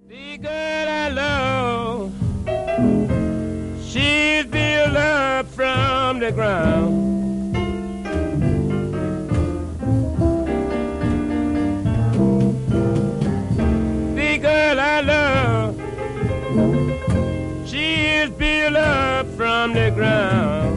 The girl I love, she's built up from the ground. The girl I love, she is built up from the ground.